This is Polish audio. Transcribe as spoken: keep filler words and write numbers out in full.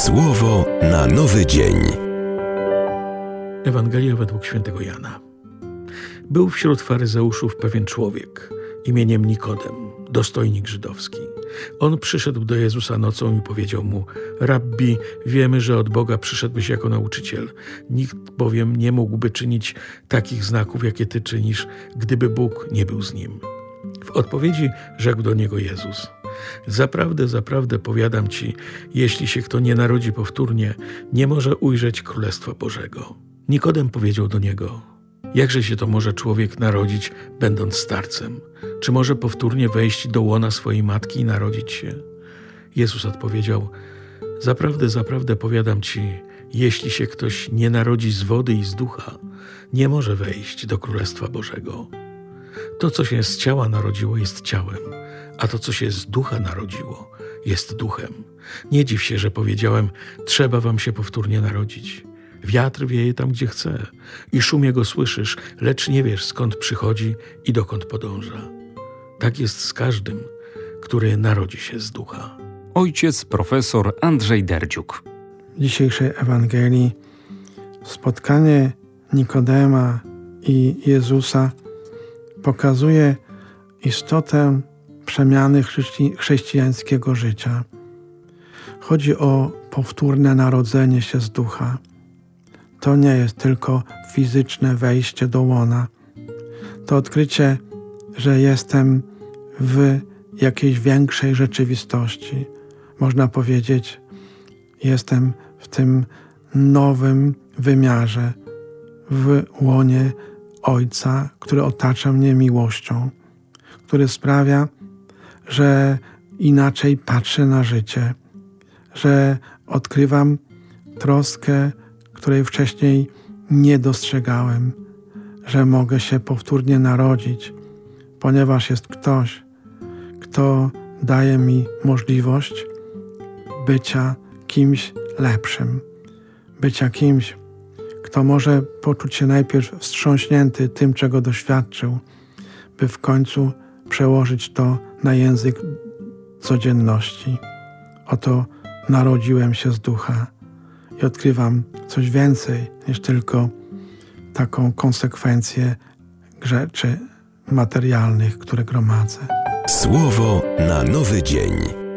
Słowo na nowy dzień. Ewangelia według świętego Jana. Był wśród faryzeuszów pewien człowiek imieniem Nikodem, dostojnik żydowski. On przyszedł do Jezusa nocą i powiedział mu: Rabbi, wiemy, że od Boga przyszedłeś jako nauczyciel. Nikt bowiem nie mógłby czynić takich znaków, jakie ty czynisz, gdyby Bóg nie był z nim. W odpowiedzi rzekł do niego Jezus: Zaprawdę, zaprawdę powiadam ci, jeśli się kto nie narodzi powtórnie, nie może ujrzeć Królestwa Bożego. Nikodem powiedział do niego: Jakże się to może człowiek narodzić, będąc starcem? Czy może powtórnie wejść do łona swojej matki i narodzić się? Jezus odpowiedział: Zaprawdę, zaprawdę powiadam ci, jeśli się ktoś nie narodzi z wody i z ducha, nie może wejść do Królestwa Bożego. To, co się z ciała narodziło, jest ciałem, a to, co się z ducha narodziło, jest duchem. Nie dziw się, że powiedziałem: trzeba wam się powtórnie narodzić. Wiatr wieje tam, gdzie chce i szum jego słyszysz, lecz nie wiesz, skąd przychodzi i dokąd podąża. Tak jest z każdym, który narodzi się z ducha. Ojciec profesor Andrzej Derdziuk. W dzisiejszej Ewangelii spotkanie Nikodema i Jezusa pokazuje istotę przemiany chrześci- chrześcijańskiego życia. Chodzi o powtórne narodzenie się z ducha. To nie jest tylko fizyczne wejście do łona. To odkrycie, że jestem w jakiejś większej rzeczywistości. Można powiedzieć, jestem w tym nowym wymiarze, w łonie Ojca, który otacza mnie miłością, który sprawia, że inaczej patrzę na życie, że odkrywam troskę, której wcześniej nie dostrzegałem, że mogę się powtórnie narodzić, ponieważ jest ktoś, kto daje mi możliwość bycia kimś lepszym, bycia kimś, kto może poczuć się najpierw wstrząśnięty tym, czego doświadczył, by w końcu przełożyć to na język codzienności. Oto narodziłem się z ducha i odkrywam coś więcej niż tylko taką konsekwencję rzeczy materialnych, które gromadzę. Słowo na nowy dzień.